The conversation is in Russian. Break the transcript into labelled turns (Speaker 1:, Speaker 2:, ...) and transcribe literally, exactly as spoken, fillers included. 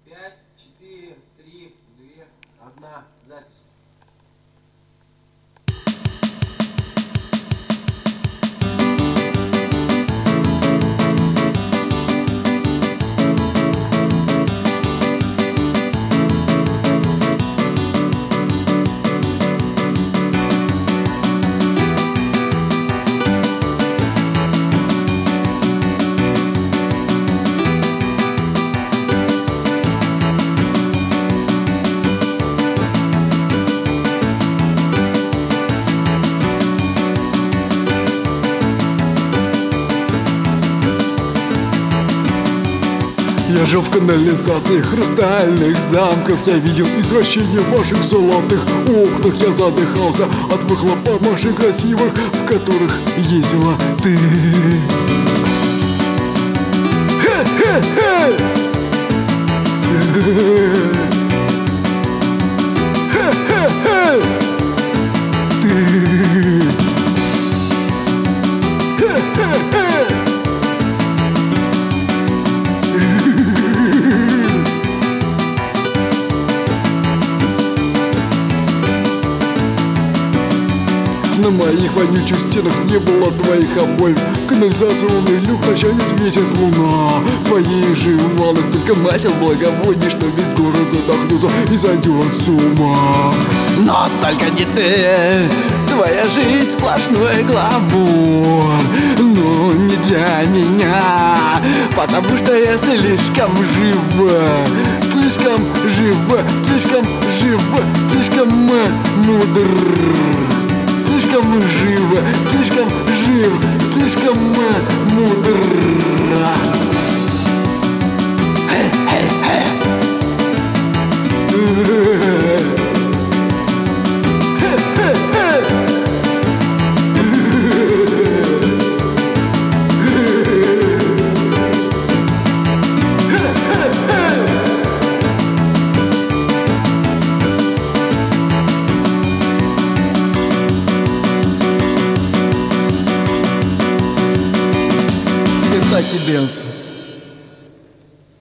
Speaker 1: пять, четыре, три, два, одна. Запись.
Speaker 2: Я жил в канализации хрустальных замков. Я видел извращение в ваших золотых окнах. Я задыхался от выхлопа машин красивых, в которых ездила ты. Хе-хе-хе! Хе-хе-хе! Ты! Хе-хе-хе! На моих вонючих стенах не было твоих обоев. Канализационный люк ночами светит луна. Твоей же ванной столько масел благовоний, что весь город задохнется и зайдет с ума.
Speaker 3: Но только не ты, твоя жизнь сплошной гламур. Но не для меня, потому что я слишком жива. Слишком жива, слишком жива, слишком мудр. Слишком живо, слишком жив, слишком мудр.
Speaker 2: Kentucky Dance.